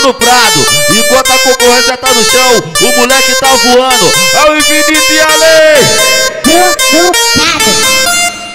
no prado, enquanto a concorrência tá no chão, o moleque tá voando. É o infinito e além. No prado.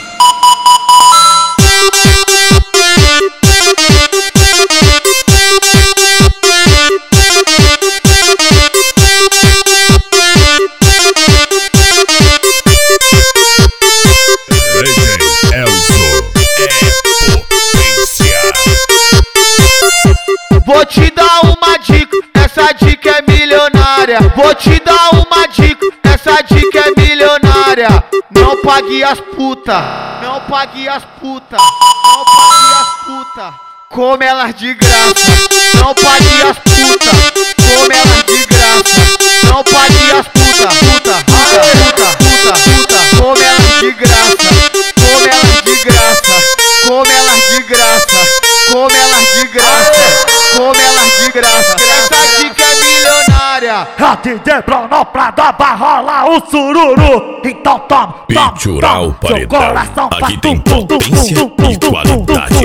Vou te dar uma dica, essa dica é milionária. Vou te dar uma dica, essa dica é milionária. Não pague as puta, não pague as puta, não pague as puta. Come elas de graça, não pague as puta. Come elas de graça, não pague as puta, puta, puta, puta, puta. Come elas de graça, come elas de graça, come elas de graça, come elas de graça. Come elas de graça, essa dica é milionária. A DJ Bruno Prado vai rolar o sururu. Então toma, Pitural Paredão. Aqui tem potência e qualidade.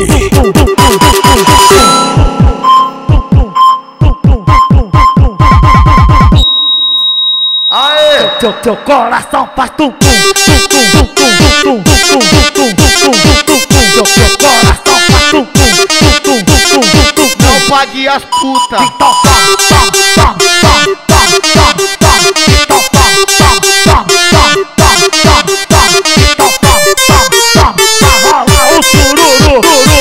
Aê! Seu coração faz tum tum tum tum tum tum tum tum. Seu coração faz tum tum tum tum tum. Não pague as puta. Então toma. Então toma. Vai rolar o sururu.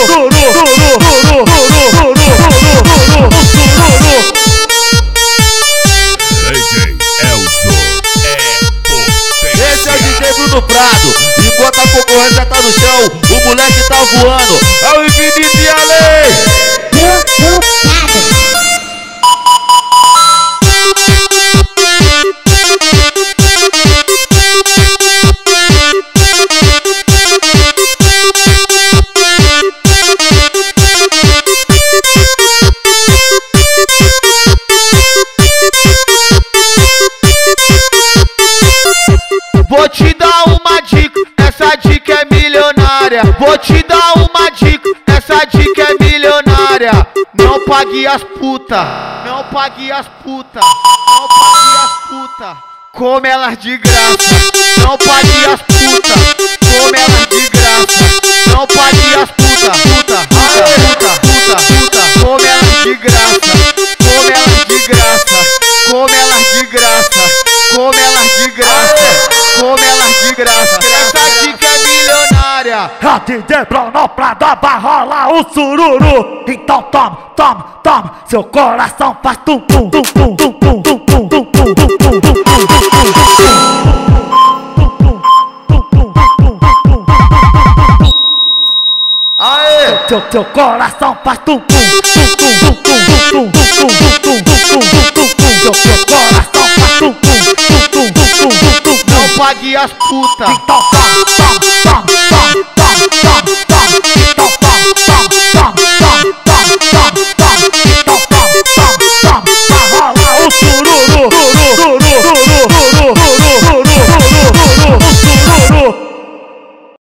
Esse é o DJ Bruno Prado, enquanto a concorrência tá no chão, o moleque tá voando. É o infinito e além. No prado. Vou te dar uma dica, essa dica é milionária. Vou te dar uma dica, essa dica é milionária. Não pague as puta, não pague as puta, não pague as puta. Come elas de graça, não pague as puta. Come elas de graça, não pague as puta, puta, puta, puta, puta. Come elas de graça, come elas de graça, come elas de graça, come elas de graça, come elas de graça. Essa dica é milionária. A DJ Bruno Prado vai rolar o sururu. Então toma. Seu coração faz tum tum tum tum tum tum tum tum tum. Aê! Seu coração faz tum tum tum tum tum tum tum. Seu coração faz tum tum tum tum tum. Não pague as puta. Então toma.